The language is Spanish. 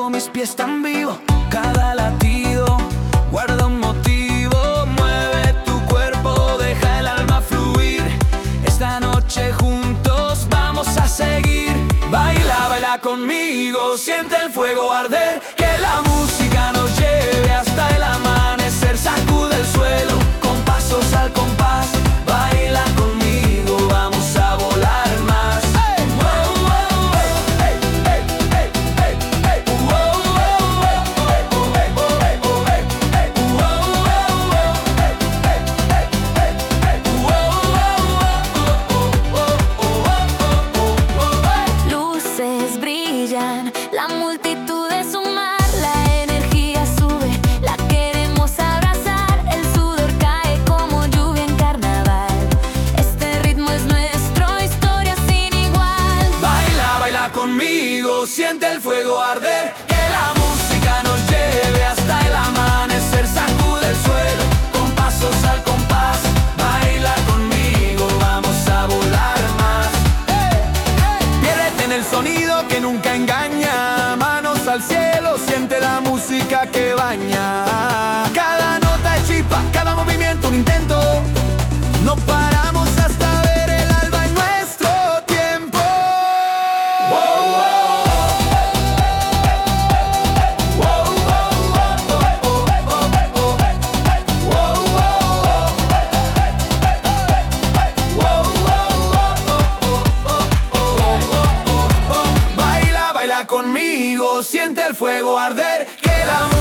cuando mis pies están vivos. Cada latido guarda un motivo. Mueve tu cuerpo, deja el alma fluir. Esta noche juntos vamos a seguir. Baila, baila conmigo, siente el fuego arder. Que la música nos lleve hasta el amanecer. Sacude el suelo con pasos al compás. Baila conmigo, vamos a volar más. Luces brillan, la multitud es un mar, la energía sube, la queremos abrazar. El sudor cae como lluvia en carnaval. Este ritmo es nuestro, historia sin igual. Baila, baila conmigo, siente el fuego arder. Que la música nos lleve hasta el amanecer. Sacude el suelo con pasos al compás. Baila conmigo, vamos a volar más. Piérdete en el sonido que nunca engaña. Manos al cielo, siente la música que baña. Cada nota es chispa, cada movimiento un intento. No paramos hasta ver el alba en nuestro tiempo. Baila, baila conmigo, siente el fuego arder. Que la